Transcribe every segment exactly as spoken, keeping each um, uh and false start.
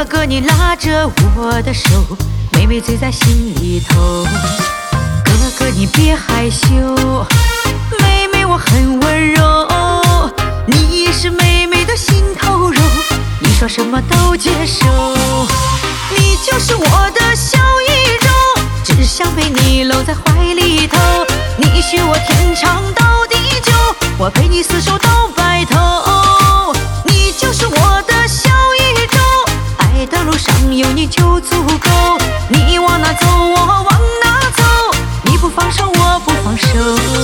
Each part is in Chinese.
哥哥，你拉着我的手，妹妹醉在心里头。哥哥，你别害羞，妹妹我很温柔。你是妹妹的心头肉，你说什么都接受。你就是我的小宇宙，只想被你搂在怀里头。你许我天长到地久，我陪你厮守到白头。你就是我的小宇宙，爱的路上有你就足够。你往哪走我往哪走，你不放手我不放手。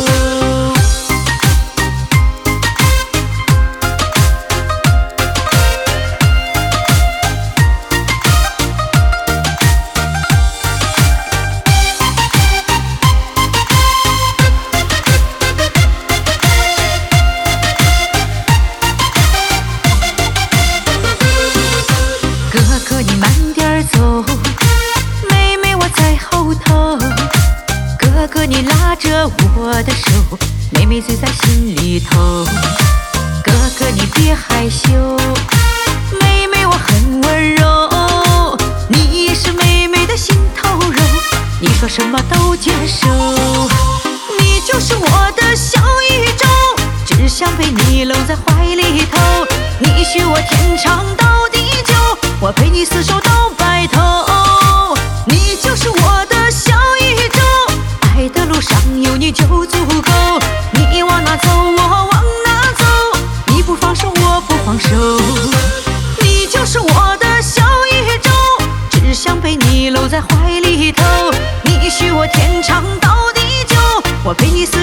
哥哥你慢点走，妹妹我在后头。哥哥你拉着我的手，妹妹醉在心里头。哥哥你别害羞，妹妹我很温柔。你是妹妹的心头肉，你说什么都接受。你就是我的小宇宙，只想被你搂在怀里头。你许我天长到地久，我陪你厮守到白头。你就是我的小宇宙，爱的路上有你就足够。你往哪走我往哪走，你不放手我不放手。你就是我的小宇宙，只想被你搂在怀里头。你许我天长到地久，我陪你厮